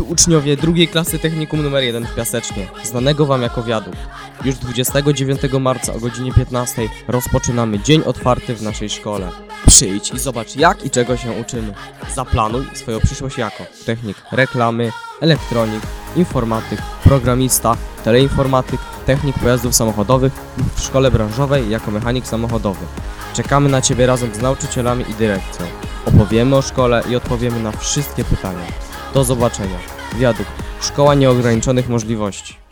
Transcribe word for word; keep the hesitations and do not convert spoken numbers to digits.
uczniowie drugiej klasy technikum numer jeden w Piasecznie, znanego wam jako Wiadukt. Już dwudziestego dziewiątego marca o godzinie piętnastej rozpoczynamy dzień otwarty w naszej szkole. Przyjdź i zobacz, jak i czego się uczymy. Zaplanuj swoją przyszłość jako technik reklamy, elektronik, informatyk, programista, teleinformatyk, technik pojazdów samochodowych lub w szkole branżowej jako mechanik samochodowy. Czekamy na Ciebie razem z nauczycielami i dyrekcją. Opowiemy o szkole i odpowiemy na wszystkie pytania. Do zobaczenia. Wiadukt. Szkoła nieograniczonych możliwości.